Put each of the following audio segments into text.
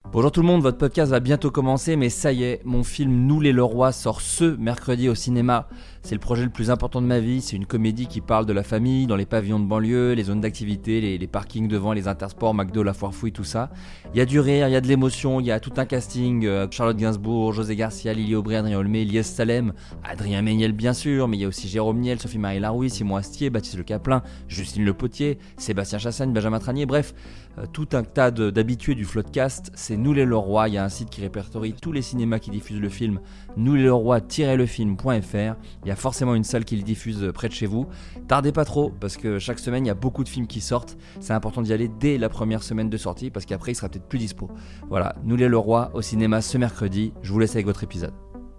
Bonjour tout le monde, votre podcast va bientôt commencer, mais ça y est, mon film Nous les Leroy sort ce mercredi au cinéma. C'est le projet le plus important de ma vie, c'est une comédie qui parle de la famille, dans les pavillons de banlieue, les zones d'activité, les parkings devant, les intersports, McDo, la foire fouille, tout ça. Il y a du rire, il y a de l'émotion, il y a tout un casting, Charlotte Gainsbourg, José Garcia, Lily Aubry, Adrien Olmé, Lies Salem, Adrien Méniel bien sûr, mais il y a aussi Jérôme Niel, Sophie-Marie Larouille, Simon Astier, Baptiste Le Caplin, Justine Le Potier, Sébastien Chassagne, Benjamin Tranier, bref, tout un tas d'habitués du Floodcast. C'est Nous les Leroy, il y a un site qui répertorie tous les cinémas qui diffusent le film, nousleroy-lefilm.fr. Il y a forcément une salle qui le diffuse près de chez vous. Tardez pas trop, parce que chaque semaine il y a beaucoup de films qui sortent. C'est important d'y aller dès la première semaine de sortie, parce qu'après il sera peut-être plus dispo. Voilà, Nous les Leroy au cinéma ce mercredi. Je vous laisse avec votre épisode.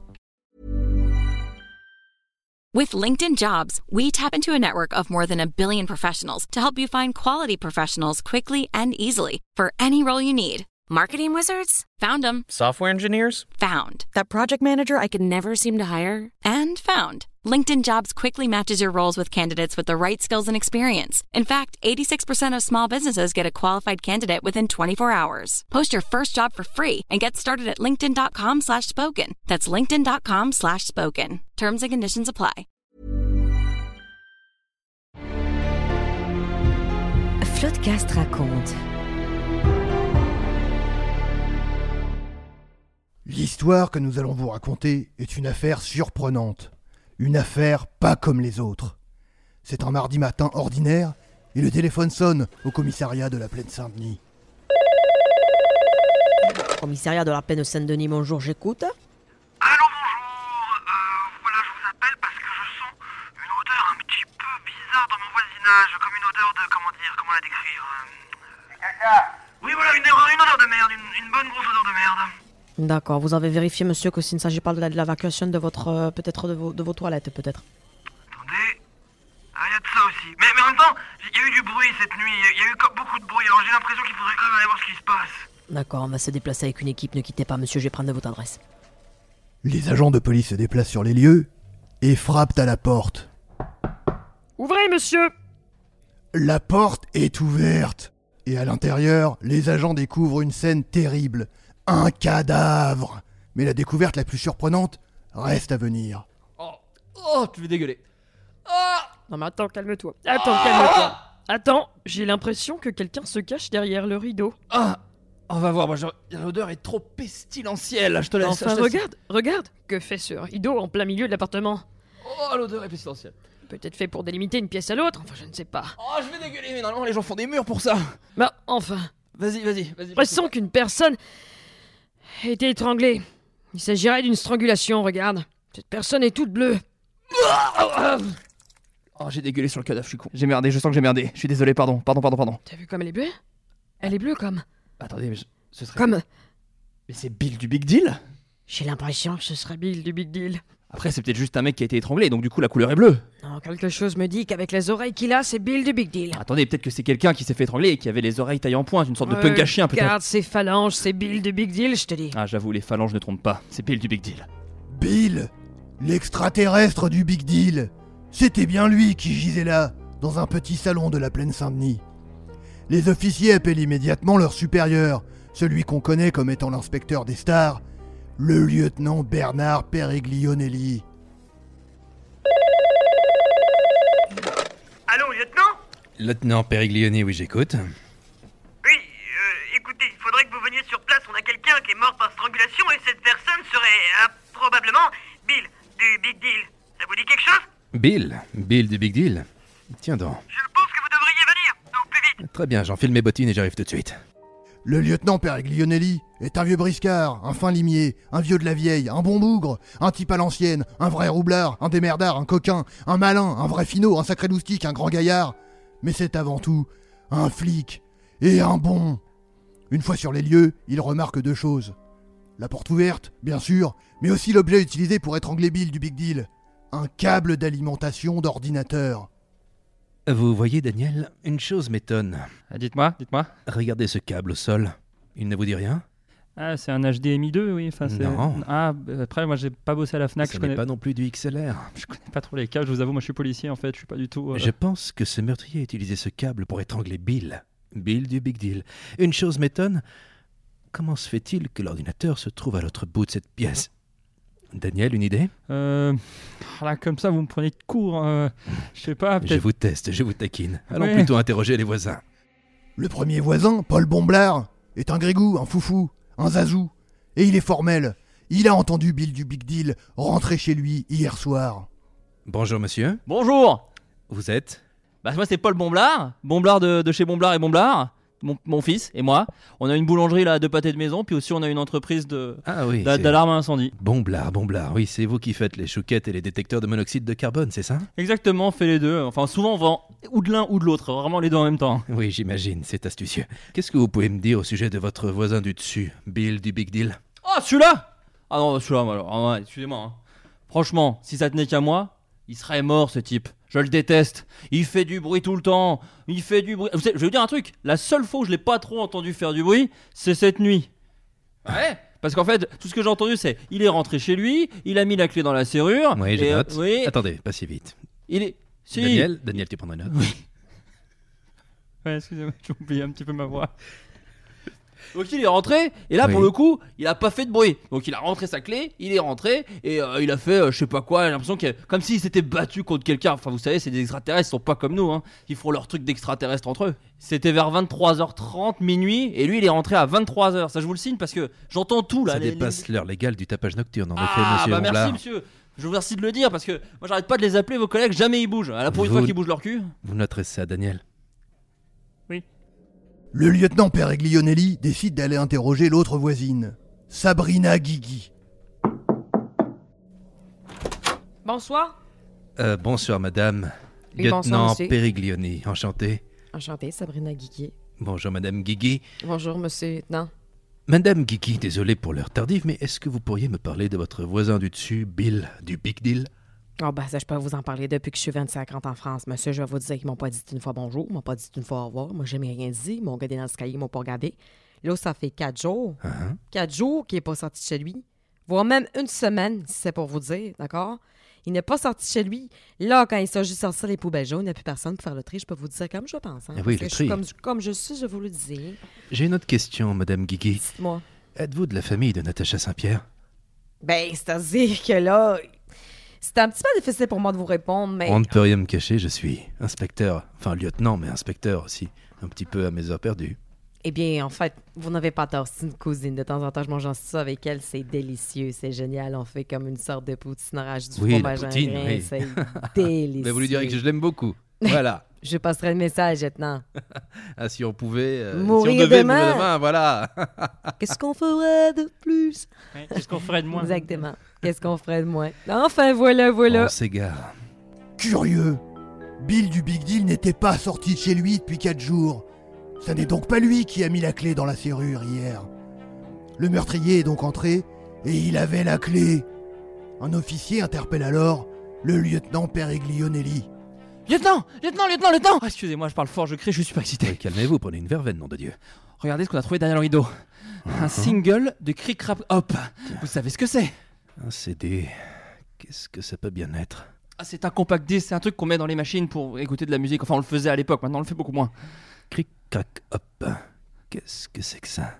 With LinkedIn Jobs, we tap into a network of more than 1 billion professionals to help you find quality professionals quickly and easily for any role you need. Marketing wizards? Found them. Software engineers? Found. That project manager I could never seem to hire? And found. LinkedIn Jobs quickly matches your roles with candidates with the right skills and experience. In fact, 86% of small businesses get a qualified candidate within 24 hours. Post your first job for free and get started at linkedin.com/spoken. That's linkedin.com/spoken. Terms and conditions apply. Floodcast raconte. L'histoire que nous allons vous raconter est une affaire surprenante. Une affaire pas comme les autres. C'est un mardi matin ordinaire et le téléphone sonne au commissariat de la Plaine Saint-Denis. Commissariat de la Plaine Saint-Denis, bonjour, j'écoute. Allô, bonjour. Voilà, je vous appelle parce que je sens une odeur un petit peu bizarre dans mon voisinage, comme une odeur de, comment la décrire Oui, voilà, une odeur de merde, une bonne grosse odeur de merde. D'accord, vous avez vérifié, monsieur, que s'il ne s'agit pas de l'évacuation de votre, peut-être de vos toilettes, peut-être. Attendez, il y a de ça aussi. Mais en même temps, il y a eu du bruit cette nuit, il y a eu beaucoup de bruit, alors j'ai l'impression qu'il faudrait quand même aller voir ce qui se passe. D'accord, on va se déplacer avec une équipe, ne quittez pas, monsieur, je vais prendre votre adresse. Les agents de police se déplacent sur les lieux et frappent à la porte. Ouvrez, monsieur! La porte est ouverte et à l'intérieur, les agents découvrent une scène terrible. Un cadavre. Mais la découverte la plus surprenante reste à venir. Oh, tu veux dégueuler. Non mais attends, calme-toi. Calme-toi. Attends, j'ai l'impression que quelqu'un se cache derrière le rideau. On va voir, l'odeur est trop pestilentielle, je te laisse. Enfin, regarde, que fait ce rideau en plein milieu de l'appartement? Oh, l'odeur est pestilentielle. Peut-être fait pour délimiter une pièce à l'autre, enfin je ne sais pas. Oh, je vais dégueuler, mais normalement les gens font des murs pour ça. Bah, enfin. Vas-y. Pressons qu'une personne a été étranglée. Il s'agirait d'une strangulation, regarde. Cette personne est toute bleue. Oh, j'ai dégueulé sur le cadavre, je suis con. J'ai merdé, je sens que j'ai merdé. Je suis désolé, pardon. T'as vu comme elle est bleue? Elle est bleue comme... Attendez, mais ce serait... Comme... Mais c'est Bill du Big Deal? J'ai l'impression que ce serait Bill du Big Deal. Après, c'est peut-être juste un mec qui a été étranglé, donc du coup la couleur est bleue. Non, quelque chose me dit qu'avec les oreilles qu'il a, c'est Bill du Big Deal. Attendez, peut-être que c'est quelqu'un qui s'est fait étrangler et qui avait les oreilles taillées en pointe, une sorte de punk à chien peut-être. Regarde ses phalanges, c'est Bill du Big Deal, je te dis. Ah, j'avoue, les phalanges ne trompent pas, c'est Bill du Big Deal. Bill, l'extraterrestre du Big Deal. C'était bien lui qui gisait là, dans un petit salon de la Plaine Saint-Denis. Les officiers appellent immédiatement leur supérieur, celui qu'on connaît comme étant l'inspecteur des stars, le lieutenant Bernard Periglionelli. Allô, lieutenant? Lieutenant Periglioni, oui, j'écoute. Oui, écoutez, il faudrait que vous veniez sur place, on a quelqu'un qui est mort par strangulation et cette personne serait probablement Bill du Big Deal. Ça vous dit quelque chose? Bill du Big Deal. Tiens donc. Je pense que vous devriez venir, donc plus vite. Très bien, j'enfile mes bottines et j'arrive tout de suite. Le lieutenant Periglionelli est un vieux briscard, un fin limier, un vieux de la vieille, un bon bougre, un type à l'ancienne, un vrai roublard, un démerdard, un coquin, un malin, un vrai finot, un sacré loustique, un grand gaillard. Mais c'est avant tout un flic et un bon. Une fois sur les lieux, il remarque deux choses. La porte ouverte, bien sûr, mais aussi l'objet utilisé pour étrangler Bill du Big Deal. Un câble d'alimentation d'ordinateur. Vous voyez, Daniel, une chose m'étonne. Dites-moi. Regardez ce câble au sol. Il ne vous dit rien? Ah, c'est un HDMI 2, oui. Enfin, c'est... Non. Ah, après, moi, j'ai pas bossé à la Fnac. Ce n'est pas non plus du XLR. Je connais pas trop les câbles, je vous avoue, moi, je suis policier, en fait. Je suis pas du tout... Je pense que ce meurtrier a utilisé ce câble pour étrangler Bill. Bill du Big Deal. Une chose m'étonne. comment se fait-il que l'ordinateur se trouve à l'autre bout de cette pièce? Daniel, une idée? Là, comme ça, vous me prenez de court. Je sais pas, Je peut-être... vous teste, je vous taquine. Allons Ouais. plutôt interroger les voisins. Le premier voisin, Paul Bomblard, est un grégou, un foufou, un zazou. Et il est formel. Il a entendu Bill du Big Deal rentrer chez lui hier soir. Bonjour monsieur, Bonjour. vous êtes? Bah moi c'est Paul Bomblard de chez Bomblard et Bomblard, mon fils et moi. On a une boulangerie là de pâté de maison, puis aussi on a une entreprise Ah oui, d'alarme à incendie. Bomblard, oui, c'est vous qui faites les chouquettes et les détecteurs de monoxyde de carbone, c'est ça? Exactement, on fait les deux. Enfin souvent on vend ou de l'un ou de l'autre, vraiment les deux en même temps. Oui, j'imagine, c'est astucieux. Qu'est-ce que vous pouvez me dire au sujet de votre voisin du dessus, Bill du Big Deal? Oh celui-là. Ah non celui-là, alors, ah ouais, excusez-moi. Hein. Franchement, si ça tenait qu'à moi, il serait mort ce type. Je le déteste. Il fait du bruit tout le temps. Il fait du bruit. Vous savez, je vais vous dire un truc. La seule fois où je l'ai pas trop entendu faire du bruit, c'est cette nuit. Ouais. Parce qu'en fait, tout ce que j'ai entendu, c'est il est rentré chez lui, il a mis la clé dans la serrure. Oui, je et, note. oui. Attendez, pas si vite. Il est. Si. Daniel, tu prendras une note. Ouais, excusez-moi, j'ai oublié un petit peu ma voix. Donc il est rentré, et là Oui. pour le coup, il a pas fait de bruit. Donc il a rentré sa clé, il est rentré, et il a fait je sais pas quoi, j'ai l'impression que comme s'il s'était battu contre quelqu'un. Enfin vous savez, c'est des extraterrestres, ils sont pas comme nous, hein. Ils font leur truc d'extraterrestres entre eux. C'était vers 23h30, minuit, et lui il est rentré à 23h. Ça je vous le signe parce que j'entends tout là. Ça dépasse l'heure légale du tapage nocturne, en effet, Ah monsieur bah Bomblard. merci monsieur. Je vous remercie de le dire parce que moi j'arrête pas de les appeler vos collègues, jamais ils bougent. À la pour une Vous- fois qu'ils bougent leur cul. Vous noterez ça, Daniel. Le lieutenant Pereglionelli décide d'aller interroger l'autre voisine, Sabrina Guigui. Bonsoir. Bonsoir, madame. Oui, bonsoir, Lieutenant monsieur. Periglioni, enchanté. Enchantée, Sabrina Guigui. Bonjour, madame Guigui. Bonjour, monsieur. Non. Madame Guigui, désolé pour l'heure tardive, mais est-ce que vous pourriez me parler de votre voisin du dessus, Bill, du Big Deal? Oh, ben, ça, je peux vous en parler depuis que je suis 25 ans en France. Monsieur, je vais vous dire qu'ils m'ont pas dit une fois bonjour, ils m'ont pas dit une fois au revoir. Moi, j'ai jamais rien dit. Ils m'ont regardé dans le cahier, ils m'ont pas regardé. Là, ça fait 4 jours. Hein? 4 jours qu'il n'est pas sorti de chez lui. Voire même une semaine, si c'est pour vous dire, d'accord? Il n'est pas sorti de chez lui. Là, quand il s'agit de sortir les poubelles jaunes, il n'y a plus personne pour faire le tri. Je peux vous dire comme je pense. Hein, Ah oui, parce le que je suis tri. comme je suis, je vous le dis. J'ai une autre question, madame Guigui. Dites-moi. Êtes-vous de la famille de Natacha Saint-Pierre? Ben, c'est-à-dire que là, c'est un petit peu difficile pour moi de vous répondre, mais... On ne peut rien me cacher, je suis inspecteur. Enfin, lieutenant, mais inspecteur aussi. Un petit peu à mes heures perdues. Eh bien, en fait, vous n'avez pas tort. C'est une cousine. De temps en temps, je mange ça avec elle. C'est délicieux. C'est génial. On fait comme une sorte de poutinage du Oui, la fromage en poutine, grains. oui. C'est délicieux. Mais vous lui direz que je l'aime beaucoup. Voilà. Je passerai le message maintenant. Ah, si on pouvait... Mourir si on devait demain. mourir demain, voilà. Qu'est-ce qu'on ferait de plus? Qu'est-ce qu'on ferait de moins? Exactement. Qu'est-ce qu'on ferait de moins? Enfin, voilà. On s'égare. Curieux, Bill du Big Deal n'était pas sorti de chez lui depuis 4 jours. Ce n'est donc pas lui qui a mis la clé dans la serrure hier. Le meurtrier est donc entré et il avait la clé. Un officier interpelle alors le lieutenant Pereglionelli. Lieutenant! Ah, excusez-moi, je parle fort, je crie, je suis pas excité. Oui, calmez-vous, prenez une verveine, nom de Dieu. Regardez ce qu'on a trouvé derrière le rideau. Un single de Crick Rap Hop. Vous savez ce que c'est? Un CD... Qu'est-ce que ça peut bien être? Ah, c'est un compact disc, c'est un truc qu'on met dans les machines pour écouter de la musique. Enfin, on le faisait à l'époque, maintenant on le fait beaucoup moins. Cric, crac, hop. Qu'est-ce que c'est que ça?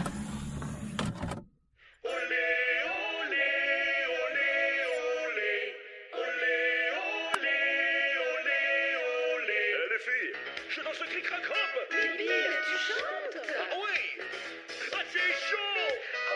Les filles, je danse le cric-crac hop. Mais Bill, tu chantes? Ah oui. Ah c'est chaud.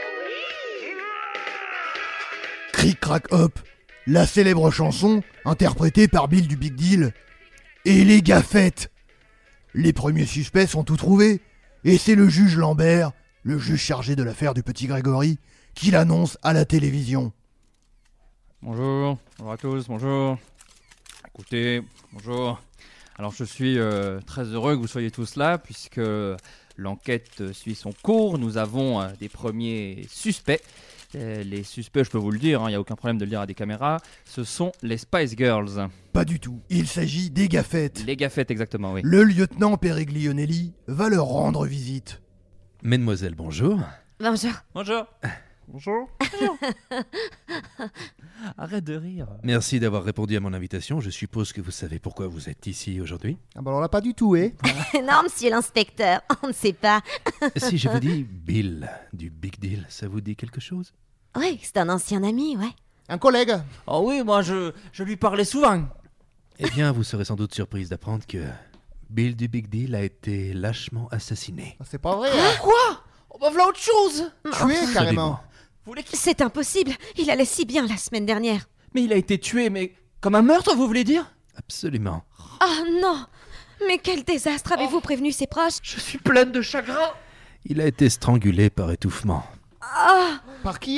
Cric Crac Hop, la célèbre chanson interprétée par Bill du Big Deal. Et les gaffettes. Les premiers suspects sont tout trouvés. Et c'est le juge Lambert, le juge chargé de l'affaire du petit Grégory, qui l'annonce à la télévision. Bonjour à tous, bonjour. Écoutez, bonjour. Alors je suis très heureux que vous soyez tous là puisque l'enquête suit son cours. Nous avons des premiers suspects. Les suspects, je peux vous le dire, il n'y a aucun problème de le dire à des caméras, ce sont les Spice Girls. Pas du tout, il s'agit des gaffettes. Les gaffettes, exactement, oui. Le lieutenant Pereglionelli va leur rendre visite. Mesdemoiselles, bonjour. Bonjour. Bonjour. Bonjour. Arrête de rire. Merci d'avoir répondu à mon invitation. Je suppose que vous savez pourquoi vous êtes ici aujourd'hui. Ah bah alors là, pas du tout, eh. Non, monsieur l'inspecteur, on ne sait pas. Si je vous dis Bill du Big Deal, ça vous dit quelque chose? Oui, c'est un ancien ami, ouais. Un collègue. Oh oui, moi je lui parlais souvent. Eh bien, vous serez sans doute surprise d'apprendre que Bill du Big Deal a été lâchement assassiné. Ah, c'est pas vrai. Hein. Quoi? Oh bah voilà autre chose. Tué, carrément. Vous voulez qu'il... C'est impossible, il allait si bien la semaine dernière. Mais il a été tué, mais comme un meurtre, vous voulez dire? Absolument. Oh non! Mais quel désastre! Avez-vous prévenu ses proches? Je suis pleine de chagrin. Il a été strangulé par étouffement. Ah! Par qui?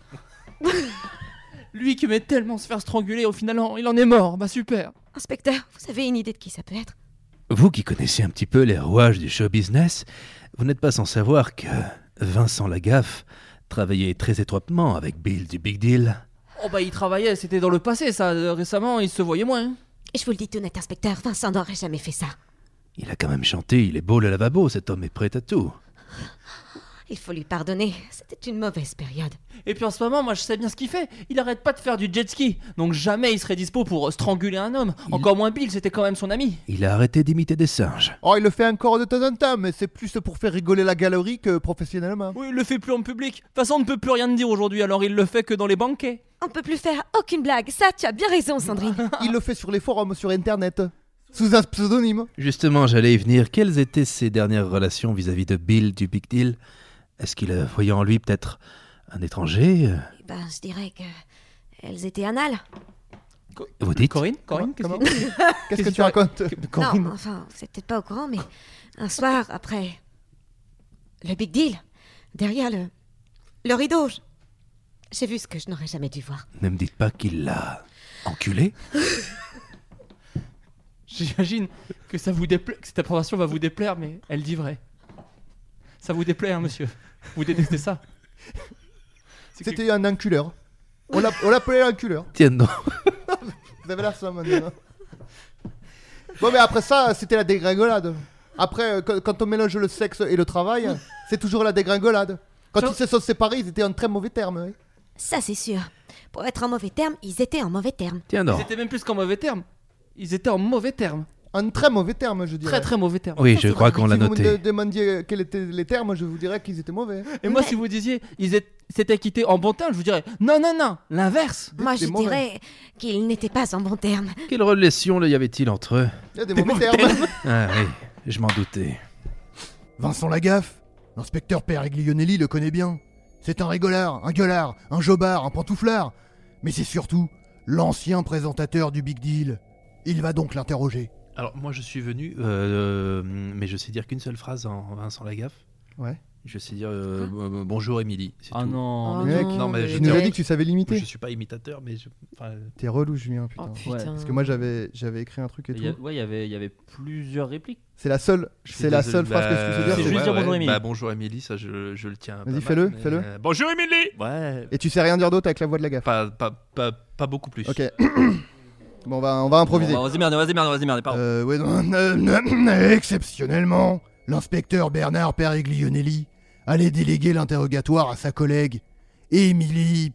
Lui qui aimait tellement se faire stranguler, au final, il en est mort. Bah super. Inspecteur, vous avez une idée de qui ça peut être? Vous qui connaissez un petit peu les rouages du show business, vous n'êtes pas sans savoir que Vincent Lagaffe travaillait très étroitement avec Bill du Big Deal. Oh bah il travaillait, c'était dans le passé ça. Récemment, il se voyait moins. Je vous le dis tout net, inspecteur, Vincent n'aurait jamais fait ça. Il a quand même chanté, il est beau le lavabo, cet homme est prêt à tout. Il faut lui pardonner, c'était une mauvaise période. Et puis en ce moment, moi je sais bien ce qu'il fait. Il arrête pas de faire du jet ski. Donc jamais il serait dispo pour stranguler un homme. Encore moins Bill, c'était quand même son ami. Il a arrêté d'imiter des singes. Oh, il le fait encore de temps en temps, mais c'est plus pour faire rigoler la galerie que professionnellement. Oui, il le fait plus en public. De toute façon, on ne peut plus rien dire aujourd'hui, alors il le fait que dans les banquets. On peut plus faire aucune blague, ça tu as bien raison Sandrine. Il le fait sur les forums sur internet, sous un pseudonyme. Justement, j'allais y venir. Quelles étaient ses dernières relations vis-à-vis de Bill du Big Deal? Est-ce qu'il voyait en lui peut-être un étranger? Ben, je dirais que elles étaient anales. Vous dites? Corinne, Comment qu'est-ce Qu'est-ce que tu racontes? Corinne. Non, enfin, vous êtes peut-être pas au courant, mais un soir, après le Big Deal, derrière le rideau, j'ai vu ce que je n'aurais jamais dû voir. Ne me dites pas qu'il l'a enculé? J'imagine que ça vous déplaît, que cette information va vous déplaire, mais elle dit vrai. Ça vous déplaît, hein, monsieur? Vous détestez ça? C'était un enculeur. On l'appelait l'enculeur. Tiens donc. Vous avez la somme maintenant. Bon, mais après ça, c'était la dégringolade. Après, quand on mélange le sexe et le travail, c'est toujours la dégringolade. Quand ils se sont séparés, ils étaient en très mauvais termes. Hein. Ça, c'est sûr. Pour être en mauvais termes, ils étaient en mauvais termes. Tiens donc. Ils étaient même plus qu'en mauvais termes. Ils étaient en mauvais termes. En très mauvais termes, je dirais. Très très mauvais termes. Oui, je crois qu'on l'a Si vous noté. me demandiez quels étaient les termes, je vous dirais qu'ils étaient mauvais. Et moi, si vous disiez ils s'étaient quittés en bon terme, je vous dirais non, l'inverse. Moi, je Des mauvais. dirais qu'ils n'étaient pas en bon terme. Quelle relation y avait-il entre eux? Il y a des mauvais termes. Ah oui, je m'en doutais. Vincent Lagaffe, l'inspecteur Periglionelli le connaît bien. C'est un rigolard, un gueulard, un jobard, un pantouflard. Mais c'est surtout l'ancien présentateur du Big Deal. Il va donc l'interroger. Alors, moi, je suis venu, mais je sais dire qu'une seule phrase en Vincent Lagaffe. Ouais. Je sais dire bonjour Émilie. C'est Ah tout. non. Oh Mec, non, mais tu nous as dit que tu savais l'imiter. Je suis pas imitateur, mais T'es relou, Julien, putain. Oh Ouais, putain. Parce que moi, j'avais écrit un truc et Il y a- tout. ouais, il y avait plusieurs répliques. C'est la seule phrase que je peux te dire. C'est c'est- juste dire bonjour, Émilie. Bah, bonjour Émilie, ça je le tiens. Vas-y, pas fais-le, mal, mais, fais-le. Bonjour Émilie. Ouais. Et tu sais rien dire d'autre avec la voix de Lagaffe. Pas beaucoup plus. Ok. Bon, on va improviser. Bon, vas-y merde, pardon. Ouais, non, exceptionnellement, l'inspecteur Bernard Periglionelli allait déléguer l'interrogatoire à sa collègue, Émilie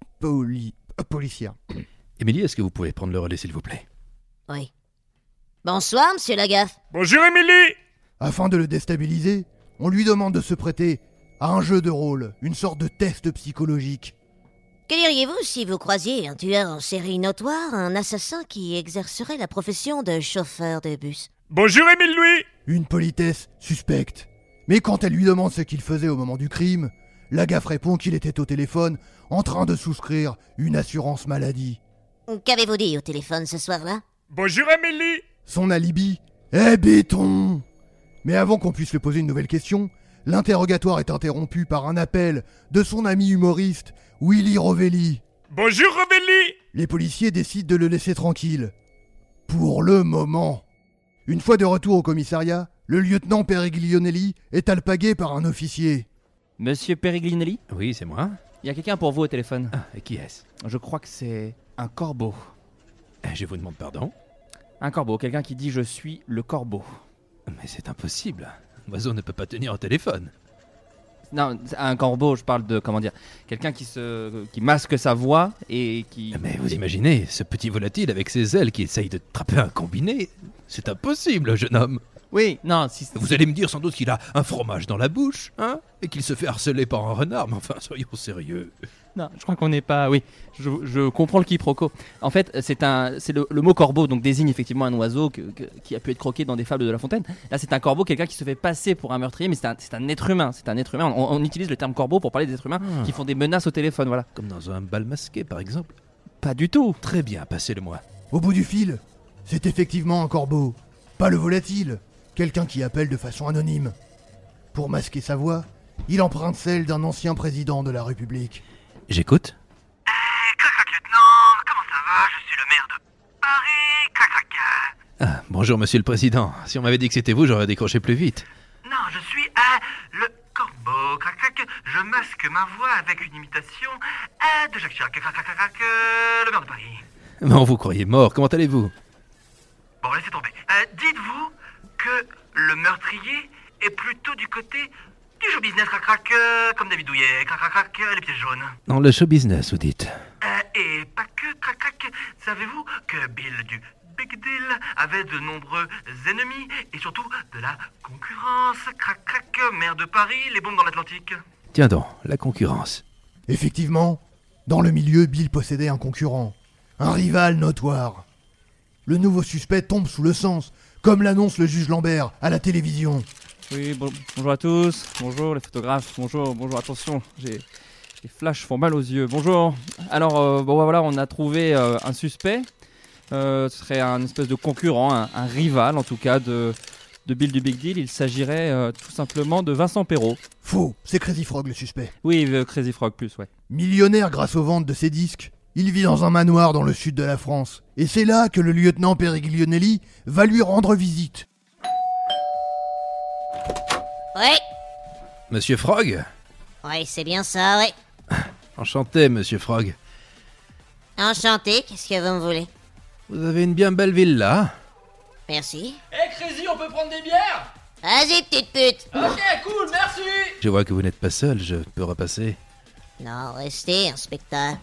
policière. Émilie, est-ce que vous pouvez prendre le relais, s'il vous plaît? Oui. Bonsoir, monsieur Lagaffe. Bonjour Émilie. Afin de le déstabiliser, on lui demande de se prêter à un jeu de rôle, une sorte de test psychologique. Que diriez-vous si vous croisiez un tueur en série notoire, un assassin qui exercerait la profession de chauffeur de bus? Bonjour Émile Louis. Une politesse suspecte. Mais quand elle lui demande ce qu'il faisait au moment du crime, Lagaffe répond qu'il était au téléphone en train de souscrire une assurance maladie. Qu'avez-vous dit au téléphone ce soir-là? Bonjour Émilie. Son alibi est béton. Mais avant qu'on puisse lui poser une nouvelle question, l'interrogatoire est interrompu par un appel de son ami humoriste, Willy Rovelli. Bonjour Rovelli. Les policiers décident de le laisser tranquille. Pour le moment. Une fois de retour au commissariat, le lieutenant Periglionelli est alpagué par un officier. Monsieur Periglinelli, Oui, c'est moi. il y a quelqu'un pour vous au téléphone. Ah, et qui est-ce? Je crois que c'est un corbeau. Je vous demande pardon. Un corbeau, quelqu'un qui dit je suis le corbeau. Mais c'est impossible. Un oiseau ne peut pas tenir au téléphone. Non, un corbeau, je parle de, comment dire, quelqu'un qui masque sa voix et qui... Mais vous imaginez, ce petit volatile avec ses ailes qui essaye de trapper un combiné? C'est impossible, jeune homme. Oui, non, si... Vous allez me dire sans doute qu'il a un fromage dans la bouche, hein? Et qu'il se fait harceler par un renard, mais enfin, soyons sérieux. Non, je crois qu'on n'est pas... Oui, je comprends le quiproquo. En fait, c'est le mot corbeau, donc désigne effectivement un oiseau qui a pu être croqué dans des fables de La Fontaine. Là, c'est un corbeau, quelqu'un qui se fait passer pour un meurtrier, mais c'est un être humain. C'est un être humain. On utilise le terme corbeau pour parler des êtres humains qui font des menaces au téléphone, voilà. Comme dans un bal masqué, par exemple. Pas du tout. Très bien, passez-le-moi. Au bout du fil, c'est effectivement un corbeau. Pas le volatile. Quelqu'un qui appelle de façon anonyme. Pour masquer sa voix, il emprunte celle d'un ancien président de la République. J'écoute. Crac, lieutenant, comment ça va? Je suis le maire de Paris, crac. Ah, bonjour, monsieur le président. Si on m'avait dit que c'était vous, j'aurais décroché plus vite. Non, je suis le corbeau, crac. Je masque ma voix avec une imitation de Jacques Chirac, crac, le maire de Paris. Bon, vous croyez mort, comment allez-vous? Bon, laissez tomber. Dites-vous que le meurtrier est plutôt du côté du show business, crac, comme David Douillet, crac, les pièces jaunes. Dans le show business, vous dites. Et pas que, crac. Savez-vous que Bill du Big Deal avait de nombreux ennemis et surtout de la concurrence, crac, maire de Paris, les bombes dans l'Atlantique. Tiens donc, la concurrence. Effectivement, dans le milieu, Bill possédait un concurrent. Un rival notoire. Le nouveau suspect tombe sous le sens, comme l'annonce le juge Lambert à la télévision. Oui, bonjour à tous. Bonjour les photographes. Bonjour, attention. Les flashs font mal aux yeux. Bonjour. Alors, voilà, on a trouvé un suspect. Ce serait un espèce de concurrent, un rival en tout cas de Bill du Big Deal. Il s'agirait tout simplement de Vincent Perrault. Faux, c'est Crazy Frog le suspect. Oui, Crazy Frog plus, ouais. Millionnaire grâce aux ventes de ses disques, il vit dans un manoir dans le sud de la France. Et c'est là que le lieutenant Periglionelli va lui rendre visite. Oui, Monsieur Frog? oui, c'est bien ça, oui. Enchanté, monsieur Frog. Enchanté, qu'est-ce que vous me voulez? Vous avez une bien belle villa. Merci. Crazy, on peut prendre des bières? Vas-y, petite pute. Ok, cool, merci. Je vois que vous n'êtes pas seul, je peux repasser. Non, restez, inspecteur.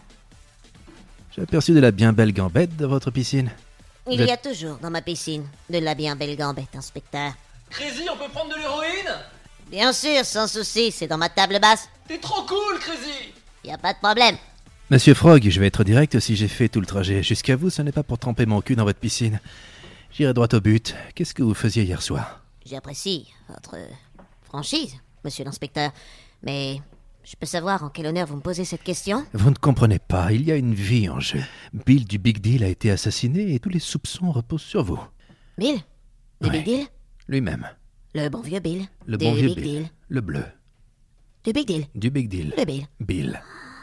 J'ai aperçu de la bien belle gambette dans votre piscine. Il y a toujours dans ma piscine de la bien belle gambette, inspecteur. Crazy, on peut prendre de l'héroïne? Bien sûr, sans souci, c'est dans ma table basse. T'es trop cool, Crazy. Y a pas de problème. Monsieur Frog, je vais être direct, si j'ai fait tout le trajet jusqu'à vous, ce n'est pas pour tremper mon cul dans votre piscine. J'irai droit au but. Qu'est-ce que vous faisiez hier soir? J'apprécie votre franchise, monsieur l'inspecteur, mais je peux savoir en quel honneur vous me posez cette question? Vous ne comprenez pas, il y a une vie en jeu. Bill du Big Deal a été assassiné et tous les soupçons reposent sur vous. Bill? Du Ouais. Big Deal? Lui-même. Le bon vieux Bill. Le du bon vieux Big Bill. Deal. Le bleu. Du Big Deal. Du Big Deal. Le Bill. Bill.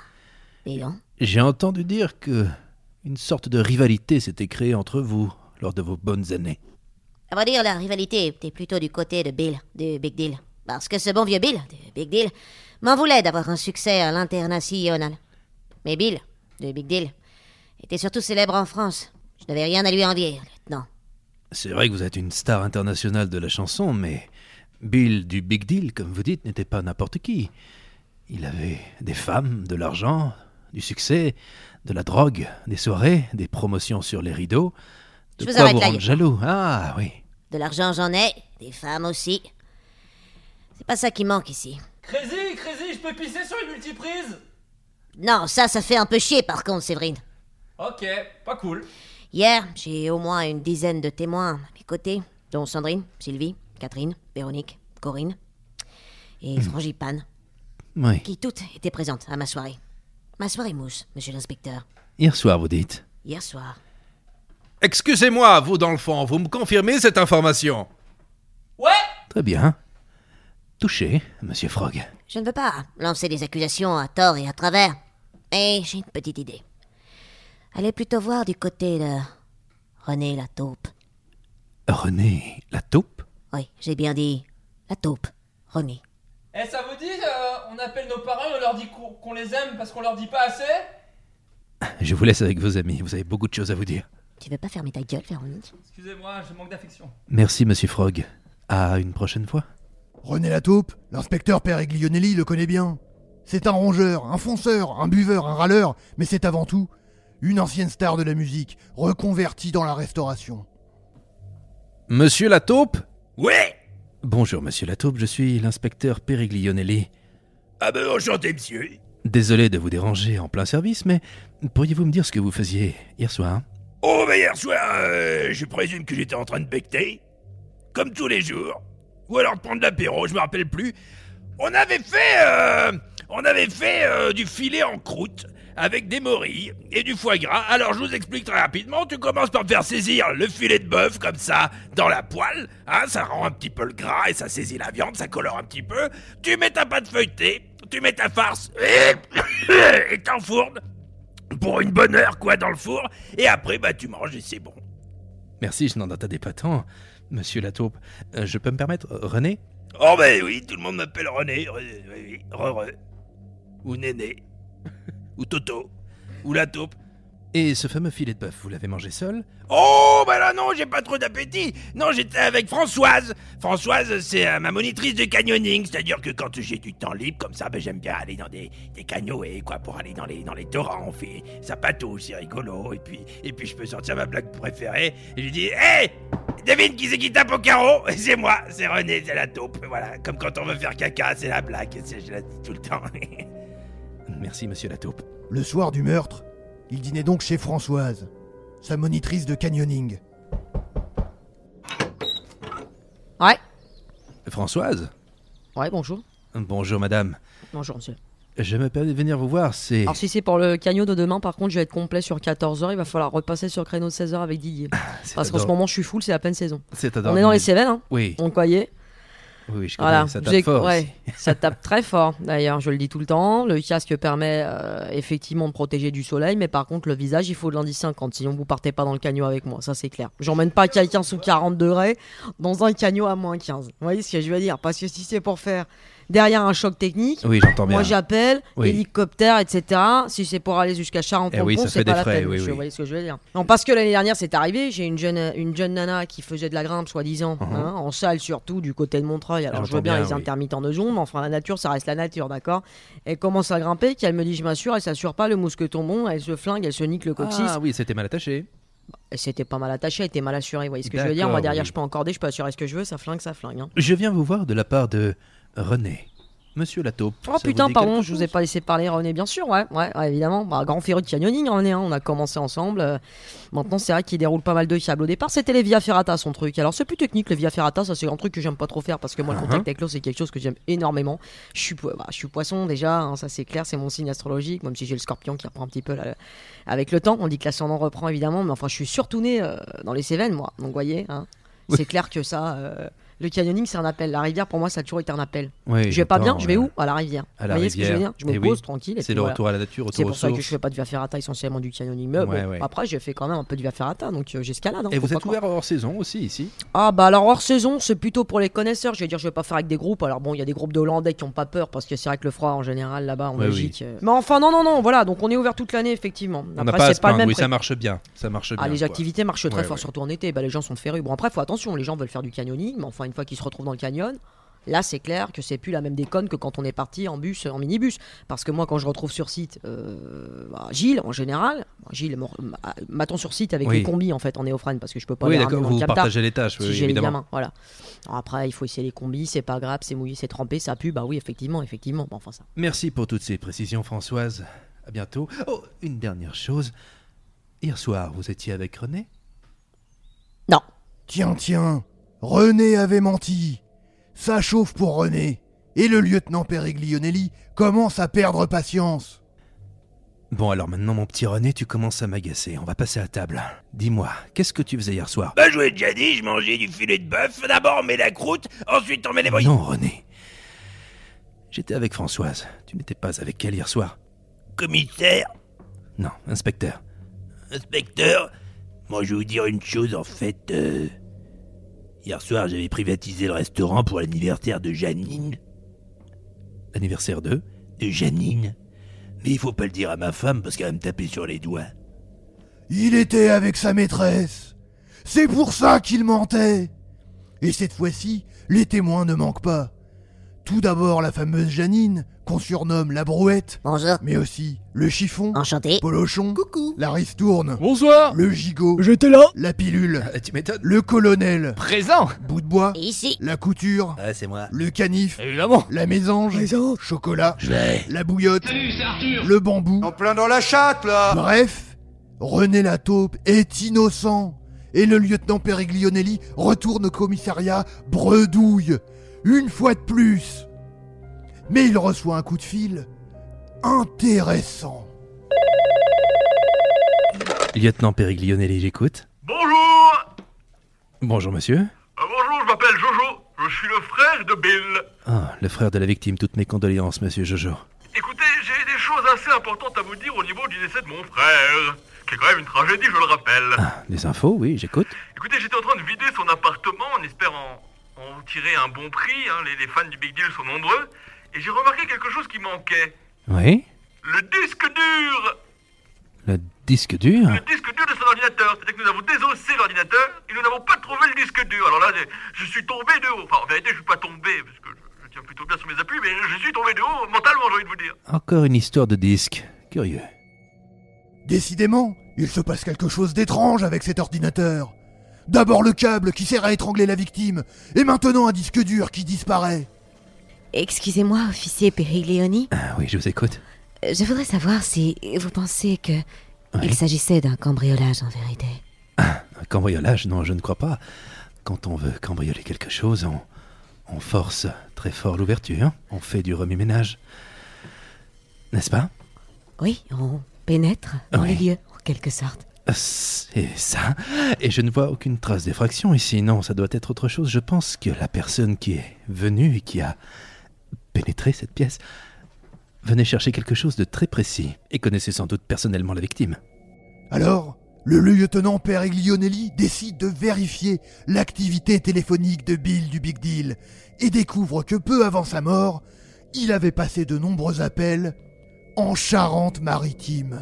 Dis donc. J'ai entendu dire que une sorte de rivalité s'était créée entre vous lors de vos bonnes années. À vrai dire, la rivalité était plutôt du côté de Bill, du Big Deal. Parce que ce bon vieux Bill, du Big Deal, m'en voulait d'avoir un succès à l'international. Mais Bill, du Big Deal, était surtout célèbre en France. Je n'avais rien à lui envier, lieutenant. C'est vrai que vous êtes une star internationale de la chanson, mais Bill du Big Deal, comme vous dites, n'était pas n'importe qui. Il avait des femmes, de l'argent, du succès, de la drogue, des soirées, des promotions sur les rideaux. De Je vous quoi arrête vous là, rendre lieutenant. jaloux. Ah oui. De l'argent, j'en ai, des femmes aussi. C'est pas ça qui manque ici. Crazy, je peux pisser sur une multiprise? Non, ça fait un peu chier par contre, Séverine. Ok, pas cool. Hier, j'ai au moins une dizaine de témoins à mes côtés, dont Sandrine, Sylvie, Catherine, Véronique, Corinne et Frangipane, Oui. qui toutes étaient présentes à ma soirée. Ma soirée mousse, monsieur l'inspecteur. Hier soir, vous dites. Hier soir. Excusez-moi, vous dans le fond, vous me confirmez cette information? Ouais. Très bien. Touché, monsieur Frog. Je ne veux pas lancer des accusations à tort et à travers, mais j'ai une petite idée. Allez plutôt voir du côté de René la taupe. René, la taupe? Oui, j'ai bien dit la taupe, René. Ça vous dit, on appelle nos parents et on leur dit qu'on les aime parce qu'on leur dit pas assez? Je vous laisse avec vos amis, vous avez beaucoup de choses à vous dire. Tu veux pas fermer ta gueule, Véronique? Excusez-moi, je manque d'affection. Merci, monsieur Frog. À une prochaine fois. René Lataupe, l'inspecteur Periglionelli le connaît bien. C'est un rongeur, un fonceur, un buveur, un râleur, mais c'est avant tout une ancienne star de la musique, reconvertie dans la restauration. Monsieur Lataupe ? Ouais. Bonjour, monsieur Lataupe, je suis l'inspecteur Periglionelli. Ah ben enchanté, monsieur. Désolé de vous déranger en plein service, mais pourriez-vous me dire ce que vous faisiez hier soir ? Oh, ben hier soir, je présume que j'étais en train de becter. Comme tous les jours. Ou alors de prendre l'apéro, je me rappelle plus. On avait fait du filet en croûte avec des morilles et du foie gras. Alors je vous explique très rapidement. Tu commences par faire saisir le filet de bœuf comme ça dans la poêle. Hein, ça rend un petit peu le gras et ça saisit la viande, ça colore un petit peu. Tu mets ta pâte feuilletée, tu mets ta farce et t'enfournes pour une bonne heure quoi dans le four. Et après bah tu manges et c'est bon. Merci, je n'en attendais pas tant, monsieur Lataupe. Je peux me permettre, René ? Oh ben oui, tout le monde m'appelle René, oui, Re, ou Néné, ou Toto, ou la taupe. Et ce fameux filet de bœuf, vous l'avez mangé seul ? Oh ben là non, j'ai pas trop d'appétit. Non, j'étais avec Françoise. Françoise, c'est ma monitrice de canyoning, c'est-à-dire que quand j'ai du temps libre comme ça, ben j'aime bien aller dans des canyons et quoi, pour aller dans les torrents, on fait ça patouche, c'est rigolo. Et puis je peux sortir ma blague préférée et je lui dis hey, devine qui c'est qui tape au carreau? C'est moi, c'est René, c'est la taupe. Voilà, comme quand on veut faire caca, c'est la blague, je la dis tout le temps. Merci, monsieur Lataupe. Le soir du meurtre, il dînait donc chez Françoise, sa monitrice de canyoning. Ouais. Françoise ? Ouais, bonjour. Bonjour, madame. Bonjour, monsieur. Je me permets de venir vous voir, c'est... Alors, si c'est pour le canyon de demain, par contre, je vais être complet sur 14h. Il va falloir repasser sur le créneau de 16h avec Didier. Parce qu'en ce moment, je suis full, c'est la pleine saison. C'est On est dans les Cévennes, hein. Oui. Donc, voyez. Oui, je connais, Voilà. ça tape fort Ouais, aussi. ça tape très fort. D'ailleurs, je le dis tout le temps. Le casque permet effectivement de protéger du soleil, mais par contre, le visage, il faut de l'indice 50. Sinon, vous partez pas dans le canyon avec moi, ça c'est clair. J'emmène pas quelqu'un sous 40 degrés dans un canyon à moins 15. Vous voyez ce que je veux dire? Parce que si c'est pour faire derrière un choc technique, Oui, j'entends bien. moi j'appelle, Oui. hélicoptère, etc. Si c'est pour aller jusqu'à Charenton-le-Pont, oui, ça c'est fait pas des la frais, peine, oui, monsieur. oui. Vous voyez ce que je veux dire? Non, parce que l'année dernière, c'est arrivé. J'ai une jeune nana qui faisait de la grimpe, soi-disant, hein, en salle surtout, du côté de Montreuil. Alors je veux J'entends bien bien, les oui. intermittents de zone, mais enfin la nature, ça reste la nature, d'accord? Elle commence à grimper, qu'elle me dit je m'assure, elle s'assure pas, le mousqueton bon, elle se flingue, elle se nique le coccyx. Ah oui, c'était mal attaché. Elle s'était pas mal attachée, elle était mal assurée, vous voyez ce que je veux dire? D'accord, Moi derrière, oui. je peux encorder, je peux assurer ce que je veux, ça flingue. Hein. Je viens vous voir de la part de René. Monsieur Lataupe. Oh ça putain, vous dit pardon, quelque je vous ai chose pas laissé parler, René, bien sûr, ouais, évidemment. Bah, grand féru de canyoning, René, hein, on a commencé ensemble. Maintenant, c'est vrai qu'il déroule pas mal de câbles. Au départ, c'était les Via Ferrata, son truc. Alors, c'est plus technique, les Via Ferrata, ça, c'est un truc que j'aime pas trop faire parce que moi, le contact avec l'eau, c'est quelque chose que j'aime énormément. Je suis poisson déjà, hein, ça c'est clair, c'est mon signe astrologique, même si j'ai le scorpion qui reprend un petit peu là, avec le temps. On dit que l'ascendant reprend évidemment, mais enfin, je suis surtout né dans les Cévennes, moi. Donc, vous voyez, hein, c'est clair que ça. Le canyoning, c'est un appel. La rivière, pour moi, ça a toujours été un appel. Oui, Je vais pas j'entends, bien, je vais où? À la rivière. À la Vous voyez ce que je veux rivière. dire? Je me Eh pose oui. tranquille. et C'est puis le voilà. retour à la nature, C'est retour pour aux ça que sources. je fais pas de via ferrata, essentiellement du canyoning. Mais Ouais, bon, ouais. après, j'ai fait quand même un peu de via ferrata, donc j'escalade. hein, Et vous faut êtes pas ouvert hors saison aussi, ici ? Ah bah alors hors saison, c'est plutôt pour les connaisseurs. Je vais dire, je vais pas faire avec des groupes. Alors bon, il y a des groupes de Hollandais qui ont pas peur parce que c'est vrai que le froid en général là-bas en Ouais, Belgique. Mais enfin non, voilà. Donc on est ouvert toute l'année effectivement. On n'a Après pas à c'est se pas le plaindre, même. oui, prix. ça marche bien. Ça marche bien. Ah, les quoi. activités marchent très Ouais, fort, ouais. surtout en été. Bah, les gens sont férus. Bon, après, faut attention, les gens veulent faire du canyoning, mais enfin, une fois qu'ils se retrouvent dans le canyon, là, c'est clair que c'est plus la même déconne que quand on est parti en bus, en minibus. Parce que moi, quand je retrouve sur site Gilles, en général, Gilles m'attend sur site avec Oui. les combis, en fait, en néophrène, parce que je peux pas Oui, les d'accord, ramener dans vous le camtar. partagez les tâches, oui, Si j'ai les évidemment. gamins, voilà. Alors après, il faut essayer les combis, c'est pas grave, c'est mouillé, c'est trempé, ça pue. Bah oui, effectivement. Bon, enfin, ça. Merci pour toutes ces précisions, Françoise. À bientôt. Oh, une dernière chose. Hier soir, vous étiez avec René ? Non. Tiens, René avait menti. Ça chauffe pour René. Et le lieutenant Periglionelli commence à perdre patience. Bon, alors maintenant, mon petit René, tu commences à m'agacer. On va passer à table. Dis-moi, qu'est-ce que tu faisais hier soir ? Bah je vous l'ai déjà dit, je mangeais du filet de bœuf. D'abord on met la croûte, ensuite on met les morilles. Non, René. J'étais avec Françoise. Tu n'étais pas avec elle hier soir ? Commissaire, Non, inspecteur. inspecteur, moi je vais vous dire une chose en fait. Hier soir j'avais privatisé le restaurant pour l'anniversaire de Janine. L'anniversaire de ? De Janine. Mais il faut pas le dire à ma femme parce qu'elle va me taper sur les doigts. Il était avec sa maîtresse. C'est pour ça qu'il mentait. Et cette fois-ci, les témoins ne manquent pas. Tout d'abord la fameuse Janine, qu'on surnomme la Brouette, Bonjour. mais aussi le Chiffon, Enchanté. Polochon, Coucou. la Ristourne, Bonsoir. le Gigot, J'étais là. la Pilule, Tu m'étonnes. le Colonel, Présent. Bout de Bois, Et ici. la Couture, Ouais, c'est moi. le Canif, Évidemment. la Mésange, Mésange. Chocolat, la Bouillotte, le Bambou. En plein dans la chatte, là. Bref, René Lataupe est innocent et le lieutenant Periglionelli retourne au commissariat bredouille, une fois de plus. Mais il reçoit un coup de fil intéressant. Lieutenant Periglionelli, j'écoute. Bonjour. Bonjour, monsieur. Bonjour, je m'appelle Jojo. Je suis le frère de Bill. Ah, le frère de la victime, toutes mes condoléances, monsieur Jojo. Écoutez, j'ai des choses assez importantes à vous dire au niveau du décès de mon frère, qui est quand même une tragédie, je le rappelle. Ah, des infos, oui, j'écoute. Écoutez, j'étais en train de vider son appartement en espérant en tirer un bon prix, hein, les fans du Big Deal sont nombreux, et j'ai remarqué quelque chose qui manquait. Oui. Le disque dur. Le disque dur. Le disque dur de son ordinateur. C'est-à-dire que nous avons désossé l'ordinateur et nous n'avons pas trouvé le disque dur. Alors là, je suis tombé de haut. Enfin, en vérité, je suis pas tombé, parce que je tiens plutôt bien sur mes appuis, mais je suis tombé de haut mentalement, j'ai envie de vous dire. Encore une histoire de disque. Curieux. Décidément, il se passe quelque chose d'étrange avec cet ordinateur. D'abord le câble qui sert à étrangler la victime, et maintenant un disque dur qui disparaît. Excusez-moi, officier Periglioni. Ah oui, je vous écoute. Je voudrais savoir si vous pensez que Oui. il s'agissait d'un cambriolage en vérité. Un cambriolage, non, je ne crois pas. Quand on veut cambrioler quelque chose, on force très fort l'ouverture. On fait du remue-ménage. N'est-ce pas? Oui, on pénètre dans Oui. les lieux, en quelque sorte. C'est ça. Et je ne vois aucune trace d'effraction ici. Non, ça doit être autre chose. Je pense que la personne qui est venue et qui a pénétré cette pièce venait chercher quelque chose de très précis et connaissait sans doute personnellement la victime. Alors, le lieutenant Periglionelli décide de vérifier l'activité téléphonique de Bill du Big Deal et découvre que peu avant sa mort, il avait passé de nombreux appels en Charente-Maritime.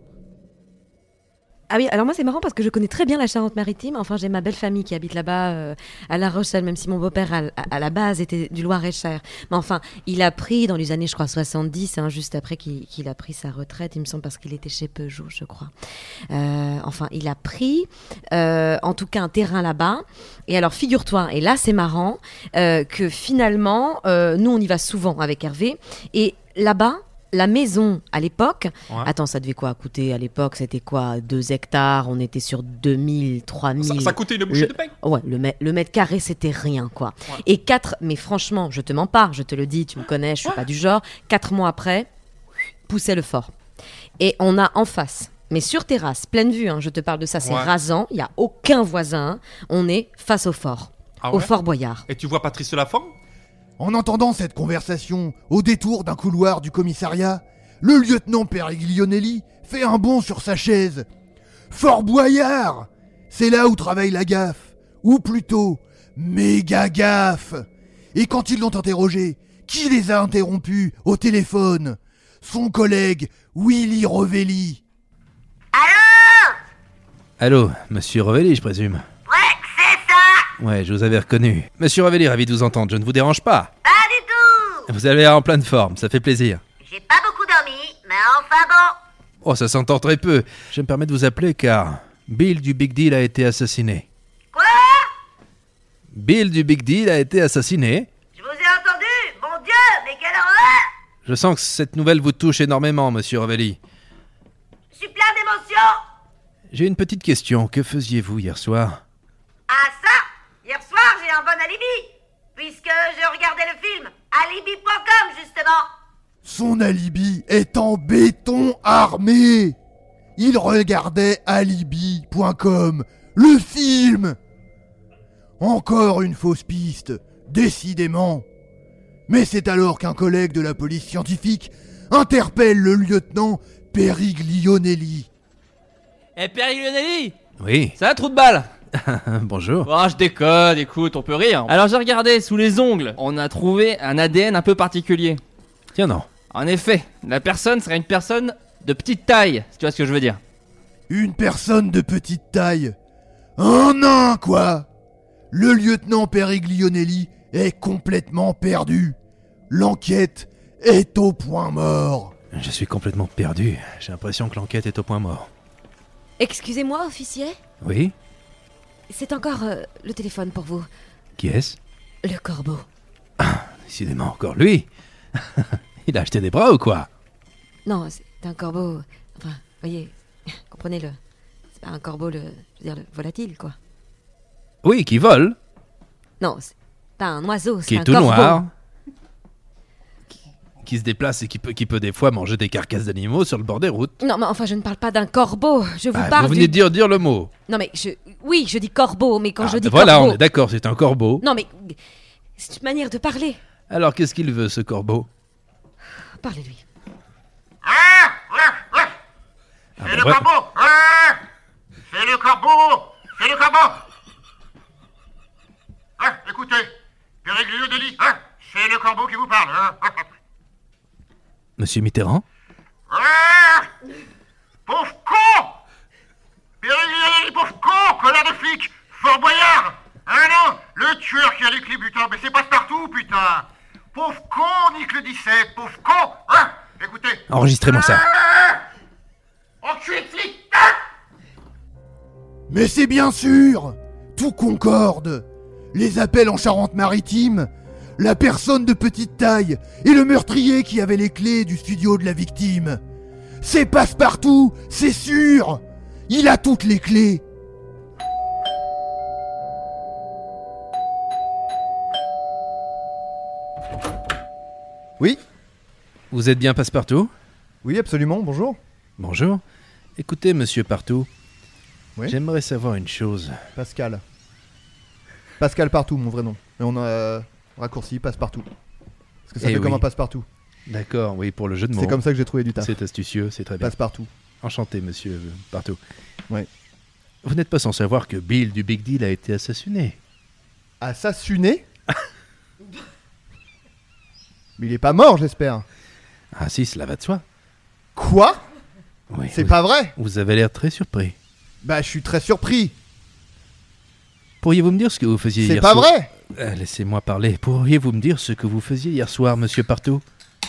Ah oui, alors moi c'est marrant parce que je connais très bien la Charente-Maritime. Enfin, j'ai ma belle famille qui habite là-bas, à La Rochelle, même si mon beau-père à la base était du Loir-et-Cher. Mais enfin, il a pris dans les années, je crois, 70, hein, juste après qu'il a pris sa retraite, il me semble, parce qu'il était chez Peugeot, je crois. Enfin, il a pris, en tout cas, un terrain là-bas. Et alors, figure-toi, et là c'est marrant, que finalement, nous on y va souvent avec Hervé. Et là-bas, la maison, à l'époque, attends, ça devait quoi coûter à l'époque? C'était quoi? 2 hectares, on était sur 2000, 3000. Ça coûtait une bouchée de pain. Ouais, le mètre carré, c'était rien, quoi. Ouais. Et 4, mais franchement, je te mens pas, je te le dis, tu me connais, je suis pas du genre. 4 mois après, poussait le fort. Et on a en face, mais sur terrasse, pleine vue, hein, je te parle de ça, c'est rasant, il y a aucun voisin, on est face au fort, au Fort Boyard. Et tu vois Patrice Lafont? En entendant cette conversation au détour d'un couloir du commissariat, le lieutenant Periglionelli fait un bond sur sa chaise. Fort Boyard! C'est là où travaille la gaffe, ou plutôt, méga gaffe. Et quand ils l'ont interrogé, qui les a interrompus au téléphone? Son collègue Willy Rovelli. Allô, monsieur Rovelli, je présume. Ouais, c'est ça. Ouais, je vous avais reconnu. Monsieur Rovelli, ravi de vous entendre, je ne vous dérange pas. Pas du tout. Vous avez l'air en pleine forme, ça fait plaisir. J'ai pas beaucoup dormi, mais enfin bon. Oh, ça s'entend très peu. Je me permets de vous appeler car Bill du Big Deal a été assassiné. Quoi? Bill du Big Deal a été assassiné. Je vous ai entendu. Mon Dieu, mais quelle horreur. Je sens que cette nouvelle vous touche énormément, monsieur Rovelli. Je suis plein d'émotions. J'ai une petite question. Que faisiez-vous hier soir? Ah ça, hier soir j'ai un bon alibi, puisque je regardais le film alibi.com justement. Son alibi est en béton armé. Il regardait alibi.com, le film. Encore une fausse piste, décidément. Mais c'est alors qu'un collègue de la police scientifique interpelle le lieutenant Periglionelli. Eh Periglionelli, Oui. ça a trou de balle. Bonjour. Oh, je déconne, écoute, on peut rire. Alors j'ai regardé, sous les ongles, on a trouvé un ADN un peu particulier. Tiens non. En effet, la personne serait une personne de petite taille, si tu vois ce que je veux dire. Une personne de petite taille. Un nain, quoi. Le lieutenant Periglionelli est complètement perdu. L'enquête est au point mort. Je suis complètement perdu. J'ai l'impression que l'enquête est au point mort. Excusez-moi, officier. Oui? C'est encore le téléphone pour vous. Qui est-ce? Le corbeau. Décidément, encore lui. Il a acheté des bras ou quoi? Non, c'est un corbeau... Enfin, voyez, comprenez-le. C'est pas un corbeau, je veux dire, le volatile, quoi. Oui, qui vole. Non, c'est pas un oiseau, c'est Qui est un tout corbeau. noir. Qui se déplace et qui peut des fois manger des carcasses d'animaux sur le bord des routes. Non, mais enfin, je ne parle pas d'un corbeau. Je vous parle Vous venez de dire le mot. Non, mais Oui, je dis corbeau, mais quand je dis voilà, corbeau... on est d'accord, c'est un corbeau. Non, mais... C'est une manière de parler. Alors, qu'est-ce qu'il veut, ce corbeau? Parlez-lui. C'est le corbeau. C'est le corbeau. C'est le corbeau. Écoutez, Périglio Deli, c'est le corbeau qui vous parle. Monsieur Mitterrand? Pauvre con! Périglio Deli, pauvre con! Connard de flic! Fort Boyard! Non, le tueur qui a les clés, putain, mais c'est Passepartout, putain! Pauvre con, nique le 17, pauvre con! Écoutez... Enregistrez-moi ça. Enculé de flic! Mais c'est bien sûr! Tout concorde! Les appels en Charente-Maritime, la personne de petite taille et le meurtrier qui avait les clés du studio de la victime. C'est Passepartout, c'est sûr! Il a toutes les clés! Oui? Vous êtes bien Passepartout? Oui, absolument, bonjour. Bonjour. Écoutez, monsieur Partout. Oui? J'aimerais savoir une chose. Pascal. Pascal Partout, mon vrai nom. Et on a raccourci Passepartout. Parce que ça fait comme un passe-partout. D'accord, oui, pour le jeu de mots. C'est comme ça que j'ai trouvé du taf. C'est astucieux, c'est très bien. Passepartout. Enchanté, monsieur Partout. Oui. Vous n'êtes pas sans savoir que Bill du Big Deal a été assassiné. Assassiné? Mais il est pas mort, j'espère. Ah si, cela va de soi. Quoi? Oui. C'est pas vrai? Vous avez l'air très surpris. Bah, je suis très surpris. Pourriez-vous me dire ce que vous faisiez hier soir? C'est pas vrai? Laissez-moi parler. Pourriez-vous me dire ce que vous faisiez hier soir, monsieur Partout?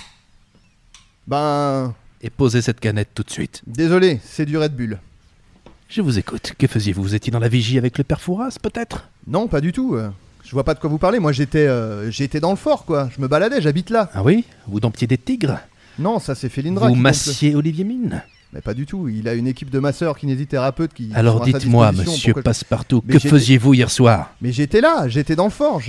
Ben... Et posez cette canette tout de suite. Désolé, c'est du Red Bull. Je vous écoute. Que faisiez-vous? Vous étiez dans la vigie avec le père Fouras, peut-être? Non, pas du tout. Je vois pas de quoi vous parlez. Moi, j'étais dans le fort, quoi. Je me baladais, j'habite là. Ah oui? Vous domptiez des tigres? Non, ça c'est Félindra. Vous massiez Olivier Mine? Mais pas du tout. Il a une équipe de masseurs, kinésithérapeutes qui... Alors dites-moi, monsieur Passepartout, que faisiez-vous hier soir? Mais j'étais là, j'étais dans le fort.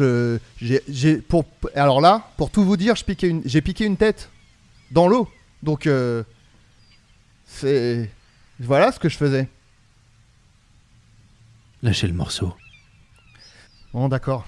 Alors là, pour tout vous dire, j'ai piqué une tête dans l'eau. Donc, c'est... Voilà ce que je faisais. Lâchez le morceau. Bon, d'accord.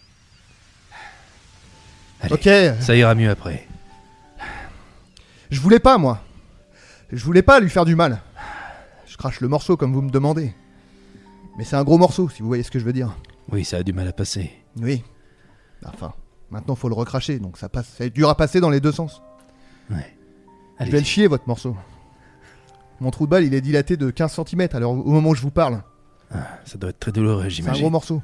Allez, ok. Ça ira mieux après. Je voulais pas, moi. Je voulais pas lui faire du mal. Je crache le morceau comme vous me demandez. Mais c'est un gros morceau, si vous voyez ce que je veux dire. Oui, ça a du mal à passer. Oui. Enfin, maintenant faut le recracher, donc ça passe. C'est dur à passer dans les deux sens. Ouais. Je vais le chier, votre morceau. Mon trou de balle, il est dilaté de 15 cm alors au moment où je vous parle. Ah, ça doit être très douloureux, j'imagine. C'est un gros morceau.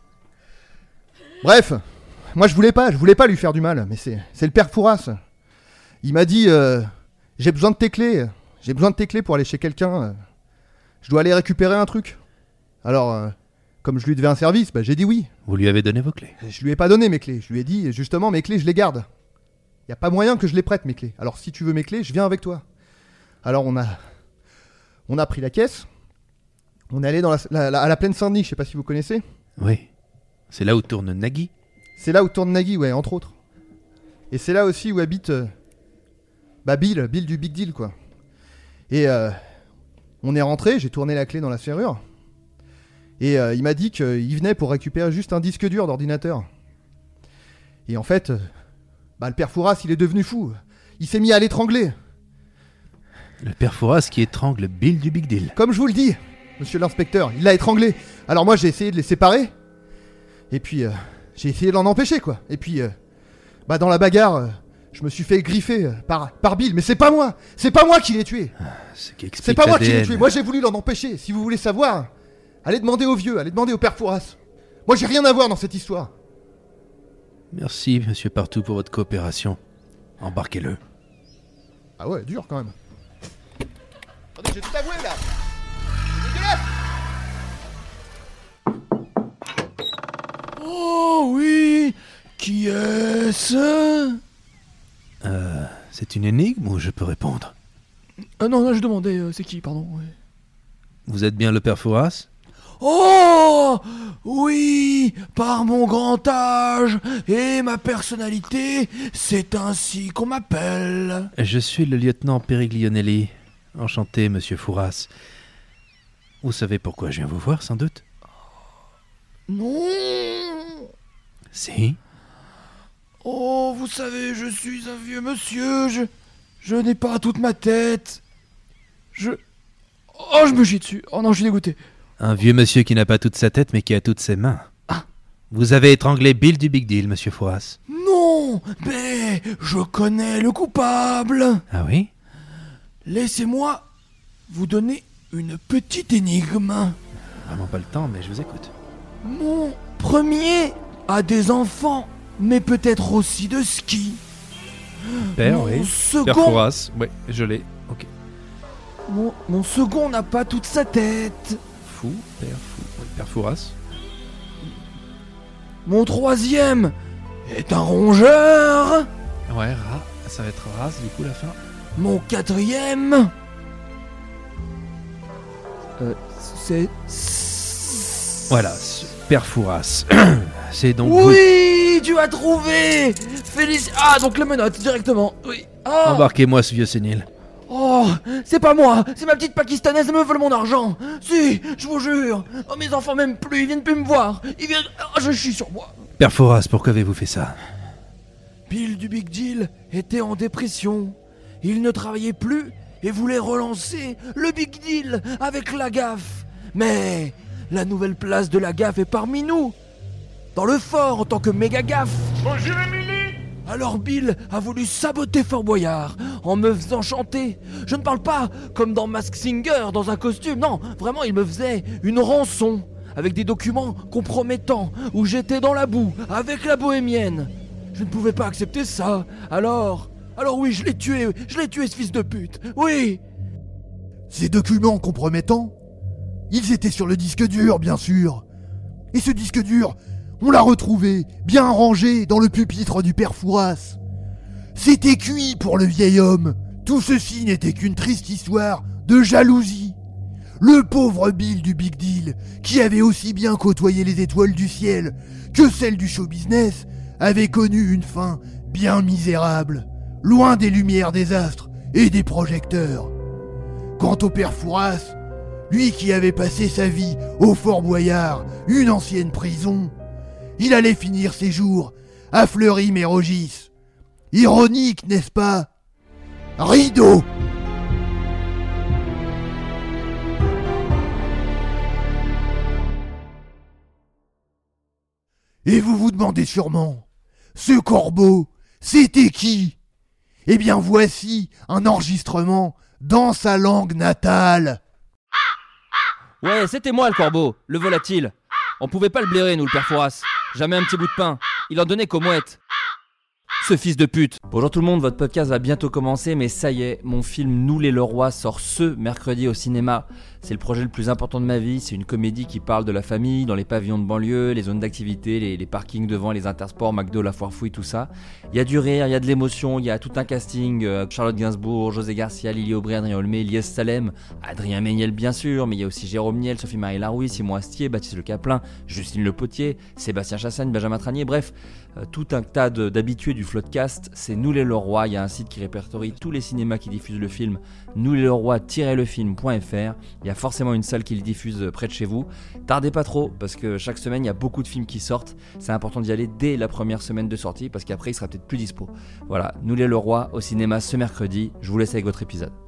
Bref, moi je voulais pas lui faire du mal, mais c'est le père Fouras. Il m'a dit j'ai besoin de tes clés. J'ai besoin de tes clés pour aller chez quelqu'un. Je dois aller récupérer un truc. Alors, comme je lui devais un service, bah, j'ai dit oui. Vous lui avez donné vos clés? Je lui ai pas donné mes clés. Je lui ai dit justement mes clés, je les garde. Y a pas moyen que je les prête mes clés. Alors si tu veux mes clés, je viens avec toi. Alors on a pris la caisse. On est allé dans à la plaine Saint-Denis, je sais pas si vous connaissez. Oui. C'est là où tourne Nagui. C'est là où tourne Nagui, ouais, entre autres. Et c'est là aussi où habite Bill du Big Deal, quoi. Et on est rentré, j'ai tourné la clé dans la serrure. Et il m'a dit qu'il venait pour récupérer juste un disque dur d'ordinateur. Et en fait, le père Fouras, il est devenu fou. Il s'est mis à l'étrangler. Le père Fouras qui étrangle Bill du Big Deal. Comme je vous le dis, monsieur l'inspecteur, il l'a étranglé. Alors moi, j'ai essayé de les séparer. Et puis, j'ai essayé de l'en empêcher, quoi. Et puis, dans la bagarre, je me suis fait griffer par Bill. Mais c'est pas moi qui l'ai tué. C'est pas moi qui l'ai tué. Moi, j'ai voulu l'en empêcher. Si vous voulez savoir, allez demander au vieux, allez demander au père Fouras. Moi, j'ai rien à voir dans cette histoire. Merci, monsieur Partout, pour votre coopération. Embarquez-le. Ah ouais, dur quand même. Attendez, j'ai tout avoué là. C'est dégueulasse. Oh oui. Qui est-ce? C'est une énigme ou je peux répondre? Non, là je demandais, c'est qui, pardon, ouais. Vous êtes bien le père Fouras? Oh oui, par mon grand âge et ma personnalité, c'est ainsi qu'on m'appelle. Je suis le lieutenant Periglionelli. Enchanté, monsieur Fouras. Vous savez pourquoi je viens vous voir, sans doute? Non. Si. Oh, vous savez, je suis un vieux monsieur, je n'ai pas toute ma tête. Oh, je me chie dessus. Oh non, je suis dégoûté. Un vieux monsieur qui n'a pas toute sa tête, mais qui a toutes ses mains. Ah. Vous avez étranglé Bill du Big Deal, monsieur Fouras. Non, mais je connais le coupable. Ah oui? Laissez-moi vous donner une petite énigme. Vraiment pas le temps, mais je vous écoute. Mon premier a des enfants, mais peut-être aussi de ski. Père, Mon oui. second... Père Fouras, oui, je l'ai. Ok. Mon second n'a pas toute sa tête. Fou, Père Fou. Oui, Père Fouras. Mon troisième est un rongeur. Ouais, ça va être race du coup la fin. Mon quatrième... c'est... Voilà, Père Fouras. C'est donc oui, tu as trouvé. Ah, donc le menottes directement. Oui. Ah. Embarquez-moi ce vieux sénile. Oh, c'est pas moi, c'est ma petite pakistanaise, elle me vole mon argent. Si, je vous jure. Oh, mes enfants m'aiment plus, ils viennent plus me voir. Ils viennent... Oh, je chie sur moi. Père Fouras, pourquoi avez-vous fait ça? Bill du Big Deal était en dépression. Il ne travaillait plus et voulait relancer le Big Deal avec la gaffe. Mais la nouvelle place de la gaffe est parmi nous. Dans le fort en tant que méga gaffe. Bonjour Émilie. Alors Bill a voulu saboter Fort Boyard en me faisant chanter. Je ne parle pas comme dans Masked Singer dans un costume, non, vraiment il me faisait une rançon avec des documents compromettants où j'étais dans la boue avec la bohémienne. Je ne pouvais pas accepter ça. Alors oui, je l'ai tué ce fils de pute. Oui. Ces documents compromettants, ils étaient sur le disque dur, bien sûr. Et ce disque dur, on l'a retrouvé, bien rangé dans le pupitre du père Fouras. C'était cuit pour le vieil homme. Tout ceci n'était qu'une triste histoire de jalousie. Le pauvre Bill du Big Deal, qui avait aussi bien côtoyé les étoiles du ciel que celles du show business, avait connu une fin bien misérable, loin des lumières des astres et des projecteurs. Quant au père Fouras, lui qui avait passé sa vie au Fort Boyard, une ancienne prison, il allait finir ses jours à Fleury-Mérogis. Ironique, n'est-ce pas? Rideau! Et vous vous demandez sûrement, ce corbeau, c'était qui? Eh bien voici un enregistrement dans sa langue natale. Ouais, c'était moi le corbeau, le volatile. On pouvait pas le blairer, nous, le père Fouras. Jamais un petit bout de pain. Il en donnait qu'aux mouettes. Ce fils de pute. Bonjour tout le monde, votre podcast va bientôt commencer, mais ça y est, mon film Nous les Leroy sort ce mercredi au cinéma. C'est le projet le plus important de ma vie, c'est une comédie qui parle de la famille, dans les pavillons de banlieue, les zones d'activité, les parkings devant, les intersports, McDo, la foire fouille, tout ça. Il y a du rire, il y a de l'émotion, il y a tout un casting, Charlotte Gainsbourg, José Garcia, Lily Aubry, Adrien Olmé, Lies Salem, Adrien Méniel bien sûr, mais il y a aussi Jérôme Niel, Sophie-Marie Larouille, Simon Astier, Baptiste Le Caplin, Justine Le Potier, Sébastien Chassagne, Benjamin Tranier, bref, tout un tas d'habitués du Floodcast. C'est Nous les Leroy, il y a un site qui répertorie tous les cinémas qui diffusent le film, nousleroy-lefilm.fr. Il y a forcément une salle qui le diffuse près de chez vous. Tardez pas trop, parce que chaque semaine il y a beaucoup de films qui sortent. C'est important d'y aller dès la première semaine de sortie, parce qu'après il sera peut-être plus dispo. Voilà, Nous les Leroy au cinéma ce mercredi. Je vous laisse avec votre épisode.